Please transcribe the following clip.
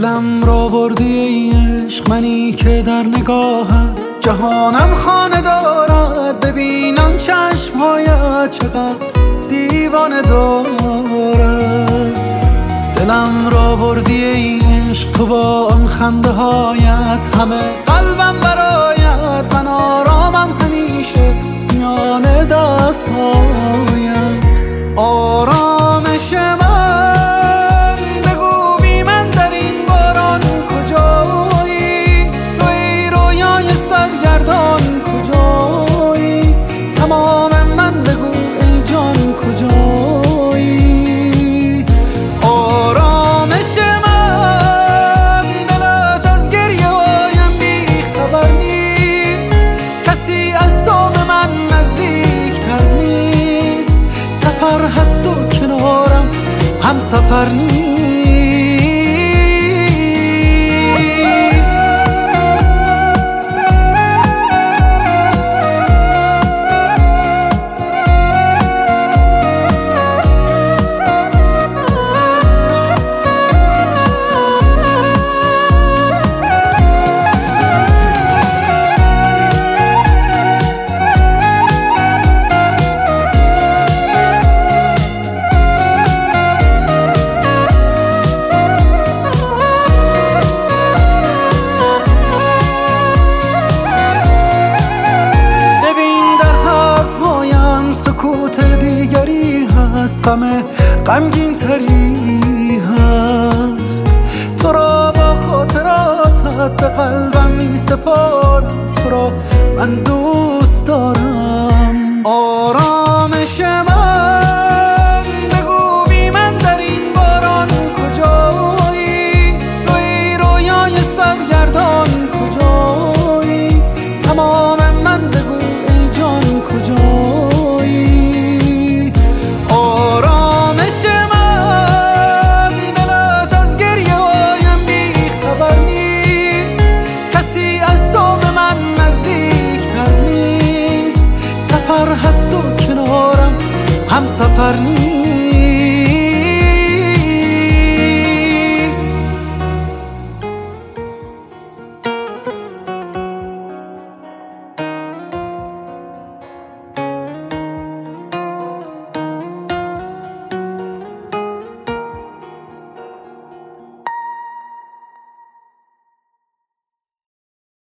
دلم را بردی ای عشق، منی که در نگاهت جهانم خانه دارد. ببینم چشمهایت چقدر دیوانه دارد. دلم را بردی ای عشق، تو با آن خنده هایت همه قلبم برایت. من آرامم همیشه میان دست هایت. آرامش من بگو بی من در این باران کجایی؟ تو ای رویای سرگردان کجایی؟ تمام من بگو ای جان کجایی؟ آرامش من دلت از گریه هایم بی خبر نیست. کسی از تو به من نزدیکتر نیست. سفر هست و کنارم هم سفر نیست. غمگین تری هست. تو را با خاطراتت به قلبم می سپارم. تو را من دوست دارم. آرامش من بگو بی من در این باران کجایی؟ تو ای رویای سرگردان کجایی؟ تمام من بگو ای جان کجایی؟ سفر هست و کنارم هم سفر نیست.